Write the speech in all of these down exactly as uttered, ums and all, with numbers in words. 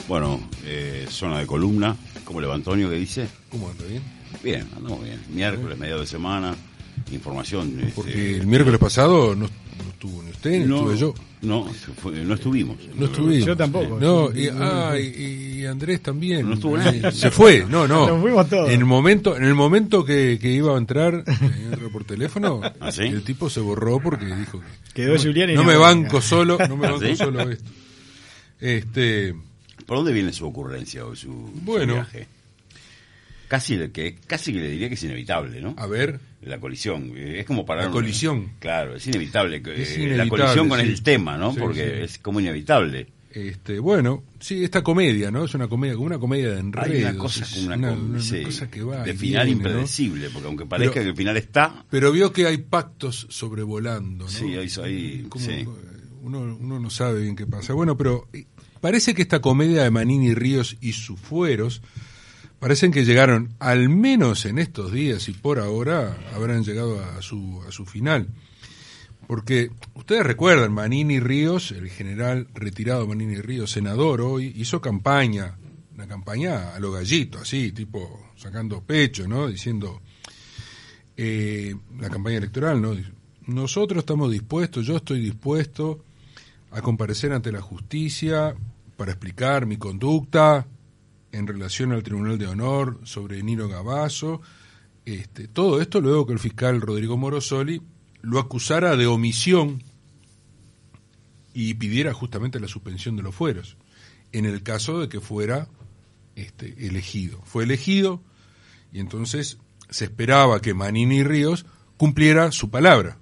Bueno, eh, zona de columna. ¿Cómo le va Antonio? ¿Qué dice? ¿Cómo anda? ¿Bien? Bien, andamos bien. Miércoles, mediados de semana, información. Porque este, el miércoles pasado no, no estuvo ni usted, ni no, estuve yo. No, fue, no estuvimos. No estuvimos. Yo tampoco. No, y, ah, y, y Andrés también. No estuvo nadie. Se fue, no, no. Nos fuimos todos. En el momento, en el momento que, que iba a entrar, eh, entrar por teléfono, ¿Ah, sí? el tipo se borró porque dijo que Quedó no, Julián y no no me venga. banco solo, no me ¿Ah, banco sí? solo esto. Este, ¿Por dónde viene su ocurrencia o su, Bueno. su viaje? Casi le- que casi que le diría que es inevitable, ¿no? a ver, La colisión, eh, es como parar La un- colisión. Claro, es inevitable, que, Es eh, inevitable, la colisión con sí. el tema, ¿no? Sí, Porque sí. es como inevitable. este, bueno, sí, esta comedia, ¿no? Es una comedia, como una comedia de enredos. Hay una cosa es como una, una- com- una sí, cosa que va de y final viene, ¿no? impredecible, porque aunque parezca Pero- que el final está, Pero vio que hay pactos sobrevolando, ¿no? sí, hay, hay Como, sí. eh, uno, uno no sabe bien qué pasa. Bueno, pero eh, parece que esta comedia de Manini Ríos y sus fueros parecen que llegaron, al menos en estos días y por ahora, habrán llegado a su, a su final. Porque ustedes recuerdan, Manini Ríos, el general retirado Manini Ríos, senador hoy, hizo campaña, una campaña a lo gallito, así, tipo sacando pecho, ¿no? Diciendo, eh, la campaña electoral, ¿no? Nosotros estamos dispuestos, yo estoy dispuesto a comparecer ante la justicia para explicar mi conducta en relación al Tribunal de Honor sobre Nino Gavazo. Este, todo esto luego que el fiscal Rodrigo Morosoli lo acusara de omisión y pidiera justamente la suspensión de los fueros, en el caso de que fuera este, elegido. Fue elegido y entonces se esperaba que Manini Ríos cumpliera su palabra.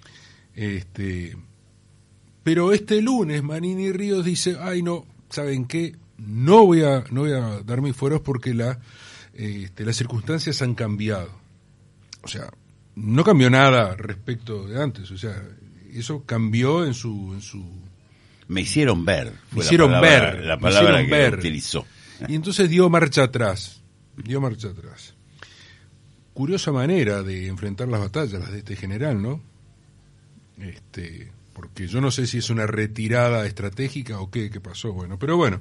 Este, pero este lunes Manini Ríos dice, ay no, ¿saben qué? No voy a, no voy a dar mis fueros porque la, este, las circunstancias han cambiado. O sea, no cambió nada respecto de antes, o sea, eso cambió en su... En su Me hicieron ver. Fue Me hicieron la palabra, ver, La me palabra hicieron que ver. utilizó. Y entonces dio marcha atrás, dio marcha atrás. Curiosa manera de enfrentar las batallas, las de este general, ¿no? Este, porque yo no sé si es una retirada estratégica o qué, qué pasó, bueno, pero bueno.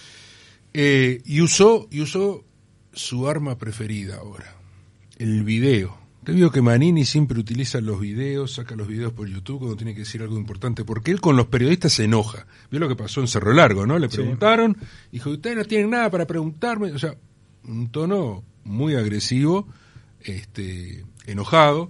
Eh, y usó, y usó su arma preferida ahora, el video. Te digo que Manini siempre utiliza los videos, saca los videos por YouTube cuando tiene que decir algo importante, porque él con los periodistas se enoja. Vio lo que pasó en Cerro Largo, ¿no? Le preguntaron, dijo, ustedes no tienen nada para preguntarme, o sea, un tono muy agresivo, este, enojado.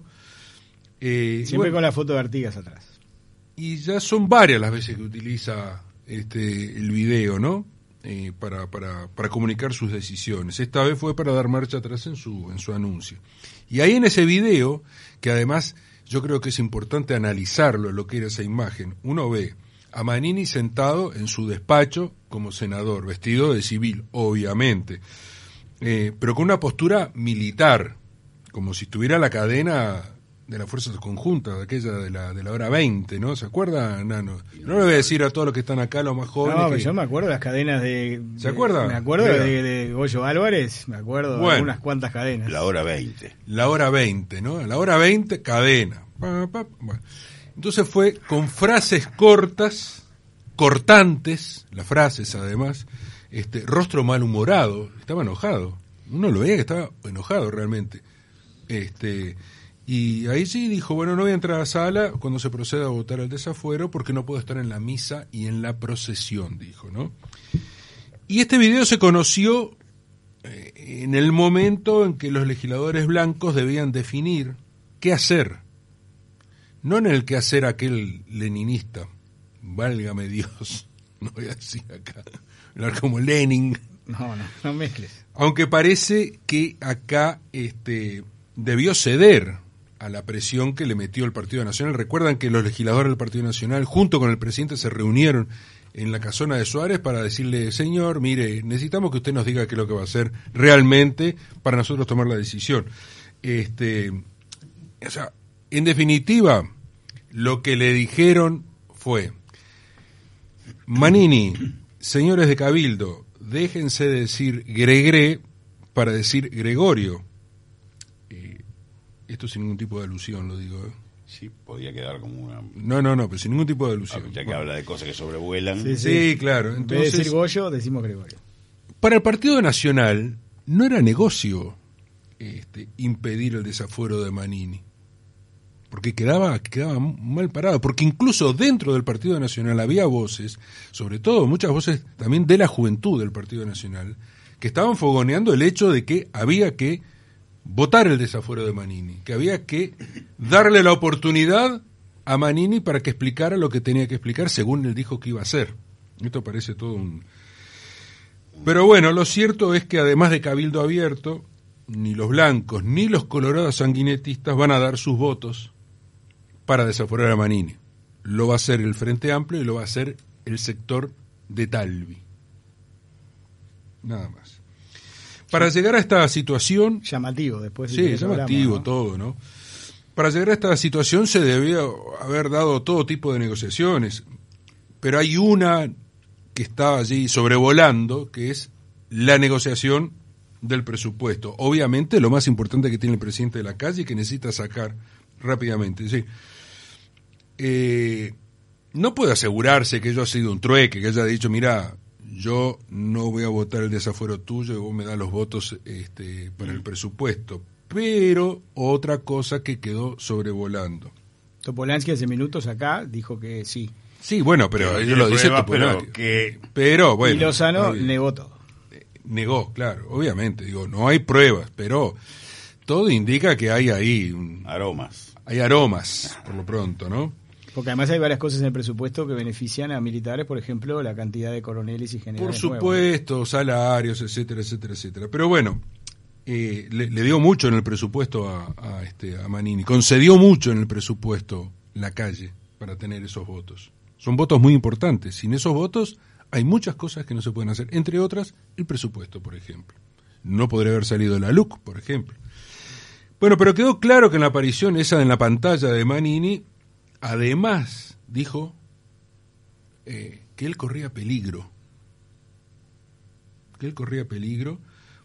Eh, Siempre y bueno, con la foto de Artigas atrás. y ya son varias las veces que utiliza este el video, ¿no? Eh, para, para, para comunicar sus decisiones. Esta vez fue para dar marcha atrás en su, en su anuncio. Y ahí en ese video, que además yo creo que es importante analizarlo, lo que era esa imagen, uno ve a Manini sentado en su despacho como senador, vestido de civil, obviamente, eh, pero con una postura militar, como si estuviera la cadena de las fuerzas conjuntas, aquella de la de la hora veinte, ¿no? ¿Se acuerda, Nano? No le voy a decir a todos los que están acá, los más jóvenes. No, pero que- yo me acuerdo de las cadenas de... ¿Se de- acuerda? Me acuerdo Mira. de, de Goyo Álvarez, me acuerdo Bueno. de unas cuantas cadenas. La hora veinte. La hora veinte, ¿no? A la hora veinte, cadena. Pa, pa, bueno. Entonces fue con frases cortas, cortantes, las frases además, este, rostro malhumorado, estaba enojado. Uno lo veía que estaba enojado realmente. Este, y ahí sí dijo, bueno, no voy a entrar a la sala cuando se proceda a votar el desafuero porque no puedo estar en la misa y en la procesión, dijo, ¿no? Y este video se conoció eh, en el momento en que los legisladores blancos debían definir qué hacer, no en el qué hacer aquel leninista, válgame Dios, no voy a decir acá, hablar como Lenin, No, no, no mezcles. aunque parece que acá este, debió ceder a la presión que le metió el Partido Nacional. Recuerdan que los legisladores del Partido Nacional, junto con el presidente, se reunieron en la casona de Suárez para decirle, señor, mire, necesitamos que usted nos diga qué es lo que va a hacer realmente para nosotros tomar la decisión. Este, o sea, en definitiva, lo que le dijeron fue, Manini, señores de Cabildo, déjense de decir Gregre para decir Gregorio. Eh, esto sin ningún tipo de alusión, lo digo. ¿eh? Sí, podía quedar como una... No, no, no, pero sin ningún tipo de alusión. Ya que Bueno. habla de cosas que sobrevuelan. Sí, Sí, claro. En vez de Entonces, decir Goyo, decimos Gregorio. para el Partido Nacional no era negocio este, impedir el desafuero de Manini, porque quedaba, quedaba mal parado, porque incluso dentro del Partido Nacional había voces, sobre todo muchas voces también de la juventud del Partido Nacional, que estaban fogoneando el hecho de que había que votar el desafuero de Manini, que había que darle la oportunidad a Manini para que explicara lo que tenía que explicar según él dijo que iba a hacer. Esto parece todo un... Pero bueno, lo cierto es que además de cabildo abierto, ni los blancos ni los colorados sanguinetistas van a dar sus votos para desaforar a Manini. Lo va a hacer el Frente Amplio y lo va a hacer el sector de Talvi. Nada más. Para llegar a esta situación... Llamativo, después de Sí, que llamativo hablamos, ¿no? todo, ¿no? Para llegar a esta situación se debía haber dado todo tipo de negociaciones, pero hay una que está allí sobrevolando, que es la negociación del presupuesto. Obviamente lo más importante que tiene el presidente de la calle y que necesita sacar rápidamente. Sí. Eh, no puede asegurarse que ello ha sido un trueque, que haya dicho, mira, yo no voy a votar el desafuero tuyo y vos me das los votos este, para el presupuesto. Pero otra cosa que quedó sobrevolando. Topolansky hace minutos acá dijo que sí. Sí, bueno, pero ellos lo dicen pero Topolansky. que Pero bueno. Y Lozano no, negó todo. Negó, claro, obviamente. Digo, no hay pruebas, pero todo indica que hay ahí un- aromas. hay aromas, por lo pronto, ¿no? Porque además hay varias cosas en el presupuesto que benefician a militares, por ejemplo, la cantidad de coroneles y generales Por supuesto, salarios, etcétera, etcétera, etcétera. Pero bueno, eh, le, le dio mucho en el presupuesto a, a, este, a Manini. Concedió mucho en el presupuesto la calle para tener esos votos. Son votos muy importantes. Sin esos votos hay muchas cosas que no se pueden hacer. Entre otras, el presupuesto, por ejemplo. No podría haber salido la L U C, por ejemplo. Bueno, pero quedó claro que en la aparición esa en la pantalla de Manini, además dijo eh, que él corría peligro. Que él corría peligro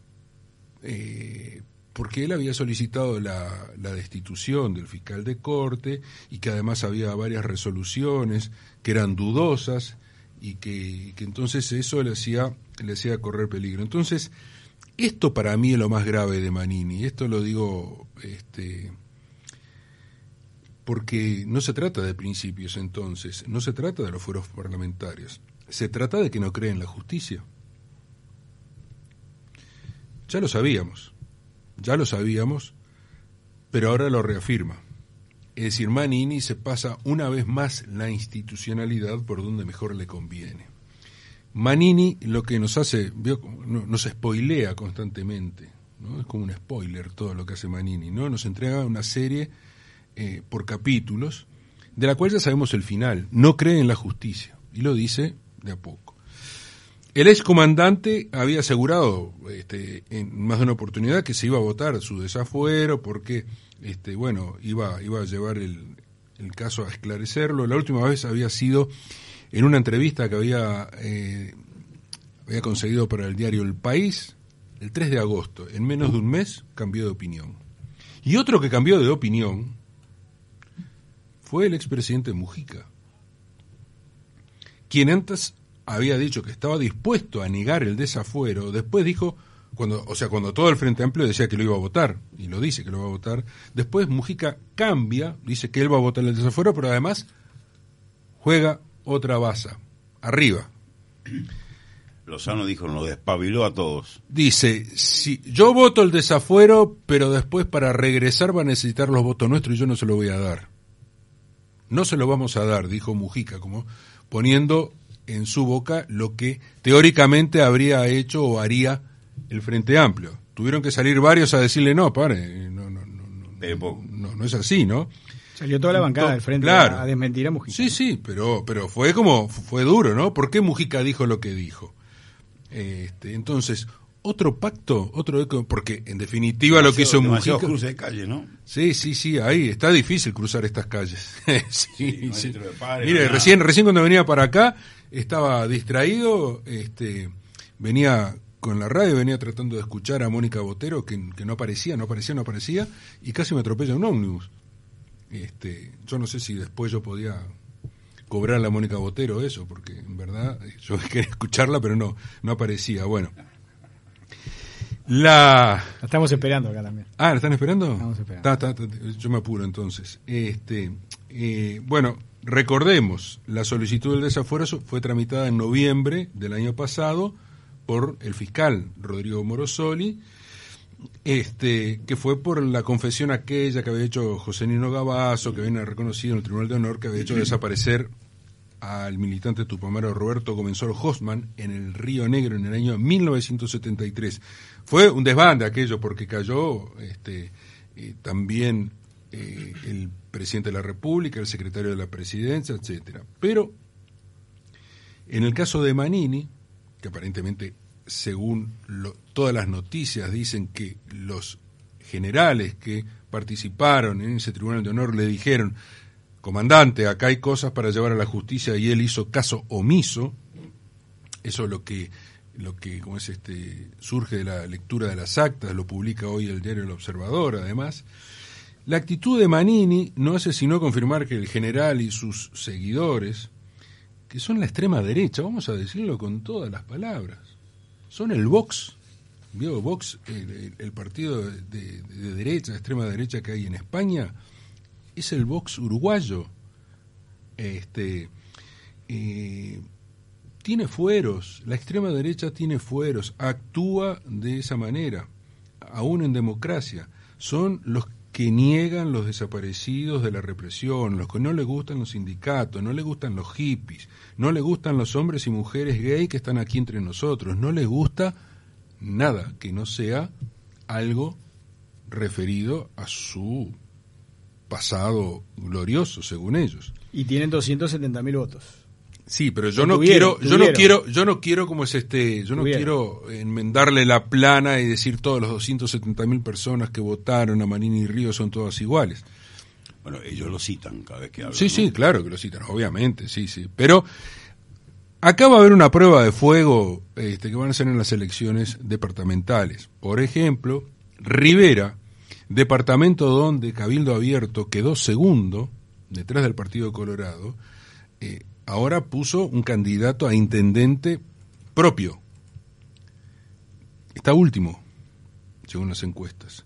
eh, porque él había solicitado la, la destitución del fiscal de corte y que además había varias resoluciones que eran dudosas y que, y que entonces eso le hacía, le hacía correr peligro. Entonces, esto para mí es lo más grave de Manini, esto lo digo este, porque no se trata de principios entonces, no se trata de los fueros parlamentarios, se trata de que no cree en la justicia. Ya lo sabíamos, ya lo sabíamos, pero ahora lo reafirma. Es decir, Manini se pasa una vez más la institucionalidad por donde mejor le conviene. Manini lo que nos hace, nos spoilea constantemente, ¿no? Es como un spoiler todo lo que hace Manini, ¿no? Nos entrega una serie eh, por capítulos, de la cual ya sabemos el final. No cree en la justicia, y lo dice de a poco. El excomandante había asegurado este, en más de una oportunidad que se iba a votar su desafuero porque este, bueno, iba, iba a llevar el, el caso a esclarecerlo. La última vez había sido en una entrevista que había, eh, había conseguido para el diario El País el tres de agosto. En menos de un mes cambió de opinión. Y otro que cambió de opinión fue el expresidente Mujica, quien antes había dicho que estaba dispuesto a negar el desafuero, después dijo, cuando, o sea, cuando todo el Frente Amplio decía que lo iba a votar, y lo dice que lo va a votar, después Mujica cambia, dice que él va a votar el desafuero, pero además juega otra baza, arriba. Lozano dijo, nos despabiló a todos. Dice, si yo voto el desafuero, pero después para regresar va a necesitar los votos nuestros y yo no se lo voy a dar. No se lo vamos a dar, dijo Mujica, como poniendo en su boca lo que teóricamente habría hecho o haría el Frente Amplio. Tuvieron que salir varios a decirle, no, pare, no, no, no, no, no, no es así, ¿no? Salió toda la bancada del Frente claro. a desmentir a Mujica. Sí, sí, pero, pero fue como, fue duro, ¿no? ¿Por qué Mujica dijo lo que dijo? Este, entonces, otro pacto, otro porque en definitiva demasiado, lo que hizo Mujica... cruce de calle, ¿no? Sí, sí, sí, ahí está difícil cruzar estas calles. sí, sí, no sí. Padre, Mire, no recién, recién cuando venía para acá, estaba distraído, este, venía con la radio, venía tratando de escuchar a Mónica Botero, que, que no aparecía, no aparecía, no aparecía, y casi me atropella un ómnibus. Este, yo no sé si después yo podía cobrar a la Mónica Botero eso, porque en verdad yo quería escucharla, pero no, no aparecía. Bueno, La... La estamos esperando acá también. Ah, ¿la están esperando? Estamos esperando. Ta, ta, ta, yo me apuro entonces. Este, eh, bueno, recordemos, la solicitud del desafuero fue tramitada en noviembre del año pasado por el fiscal Rodrigo Morosoli, este, que fue por la confesión aquella que había hecho José Nino Gavazo, que viene reconocido en el Tribunal de Honor, que había hecho desaparecer al militante tupamaro Roberto Comensoro Hostman en el Río Negro en el año mil novecientos setenta y tres. Fue un desbande aquello porque cayó este, eh, también eh, el presidente de la República, el secretario de la Presidencia, etcétera. Pero en el caso de Manini, que aparentemente, según lo, todas las noticias, dicen que los generales que participaron en ese Tribunal de Honor le dijeron: comandante, acá hay cosas para llevar a la justicia, y él hizo caso omiso. Eso es lo que, lo que como es este, surge de la lectura de las actas, lo publica hoy el diario El Observador, además. La actitud de Manini no hace sino confirmar que el general y sus seguidores, que son la extrema derecha, vamos a decirlo con todas las palabras, son el Vox, ¿vio? Vox, el, el, el partido de, de, de derecha, extrema derecha que hay en España, es el Vox uruguayo. Este, eh, tiene fueros, la extrema derecha tiene fueros, actúa de esa manera, aún en democracia. Son los que niegan los desaparecidos de la represión, los que no les gustan los sindicatos, no les gustan los hippies, no les gustan los hombres y mujeres gay que están aquí entre nosotros, no les gusta nada que no sea algo referido a su pasado glorioso, según ellos. Y tienen doscientos setenta mil votos. Sí, pero yo Lo no tuvieron, quiero, yo no tuvieron. quiero, yo no quiero como es este, yo no Tuvieron. quiero enmendarle la plana y decir todos los doscientos setenta mil personas que votaron a Manini y Ríos son todas iguales. Bueno, ellos lo citan cada vez que hablan. Sí, ¿no? sí, claro que lo citan, obviamente, sí, sí. Pero acá va a haber una prueba de fuego este, que van a ser en las elecciones departamentales. Por ejemplo, Rivera, departamento donde Cabildo Abierto quedó segundo, detrás del Partido Colorado, eh, ahora puso un candidato a intendente propio. Está último, según las encuestas.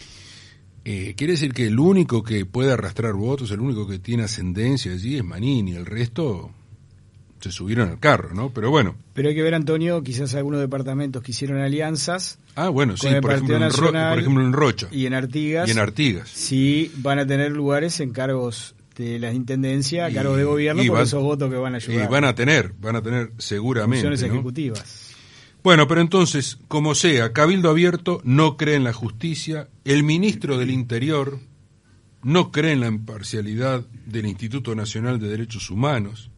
Eh, quiere decir que el único que puede arrastrar votos, el único que tiene ascendencia allí es Manini, el resto se subieron al carro, ¿no? Pero bueno. Pero hay que ver, Antonio, quizás algunos departamentos que hicieron alianzas. Ah, bueno, sí, con el por ejemplo, en Partido Ro- Nacional por ejemplo en Rocha. Y en Artigas. Y en Artigas. Sí, van a tener lugares en cargos de la intendencia, a Y- cargos de gobierno, y por van- esos votos que van a ayudar. Y van a tener, van a tener seguramente, funciones ¿no? ejecutivas. Bueno, pero entonces, como sea, Cabildo Abierto no cree en la justicia, el ministro del Interior no cree en la imparcialidad del Instituto Nacional de Derechos Humanos,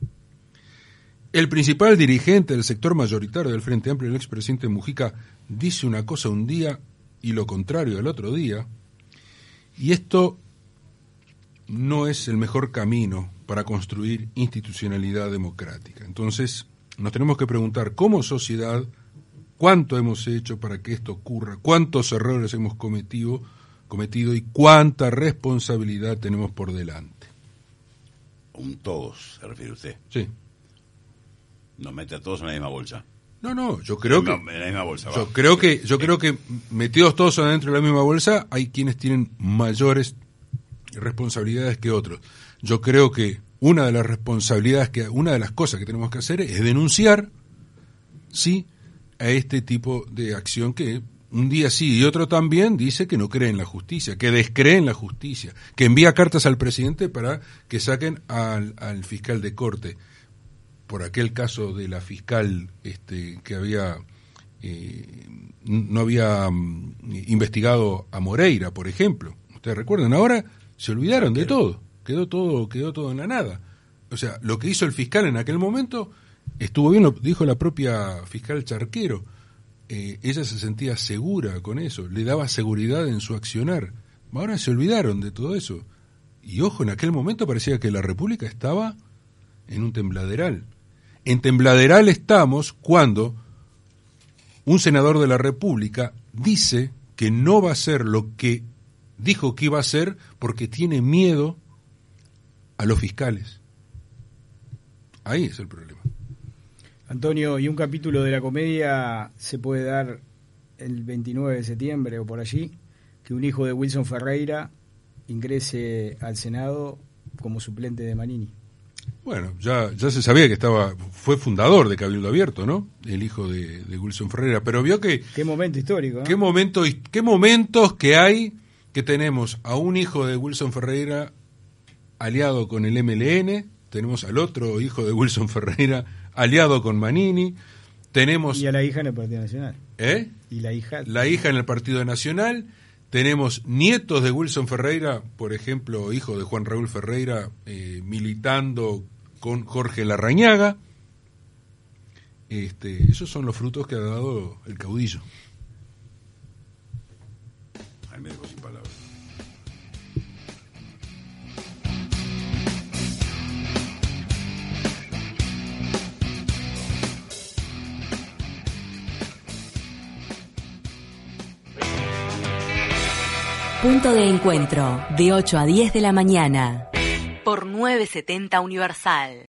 el principal dirigente del sector mayoritario del Frente Amplio, el expresidente Mujica, dice una cosa un día y lo contrario al otro día, y esto no es el mejor camino para construir institucionalidad democrática. Entonces, nos tenemos que preguntar, como sociedad, cuánto hemos hecho para que esto ocurra, cuántos errores hemos cometido, cometido y cuánta responsabilidad tenemos por delante. Un todos, se refiere usted. Sí. Nos mete a todos en la misma bolsa. No, no, yo creo que No, en la misma bolsa. yo va. creo que yo creo que metidos todos adentro de la misma bolsa, hay quienes tienen mayores responsabilidades que otros. Yo creo que una de las responsabilidades que una de las cosas que tenemos que hacer es denunciar sí a este tipo de acción que un día sí y otro también dice que no cree en la justicia, que descree en la justicia, que envía cartas al presidente para que saquen al, al fiscal de corte por aquel caso de la fiscal este, que había eh, no había um, investigado a Moreira, por ejemplo. Ustedes recuerdan, ahora se olvidaron de todo, quedó todo, quedó todo en la nada. O sea, lo que hizo el fiscal en aquel momento estuvo bien, lo dijo la propia fiscal Charquero. Eh, ella se sentía segura con eso, le daba seguridad en su accionar. Ahora se olvidaron de todo eso. Y ojo, en aquel momento parecía que la República estaba en un tembladeral. En tembladeral estamos cuando un senador de la República dice que no va a hacer lo que dijo que iba a hacer porque tiene miedo a los fiscales. Ahí es el problema. Antonio, ¿y un capítulo de la comedia se puede dar el veintinueve de septiembre o por allí, que un hijo de Wilson Ferreira ingrese al Senado como suplente de Manini. Bueno, ya, ya se sabía que estaba, fue fundador de Cabildo Abierto, ¿no? El hijo de, de Wilson Ferreira, pero vio que... Qué momento histórico, ¿no? Qué, momento, qué momentos que hay que tenemos a un hijo de Wilson Ferreira aliado con el M L N, tenemos al otro hijo de Wilson Ferreira aliado con Manini, tenemos... Y a la hija en el Partido Nacional. ¿Eh? Y la hija... La hija en el Partido Nacional. Tenemos nietos de Wilson Ferreira, por ejemplo, hijo de Juan Raúl Ferreira, eh, militando con Jorge Larrañaga. Este, esos son los frutos que ha dado el caudillo. Ay, me dejo sin palabras. Punto de encuentro, de ocho a diez de la mañana, por nueve setenta Universal.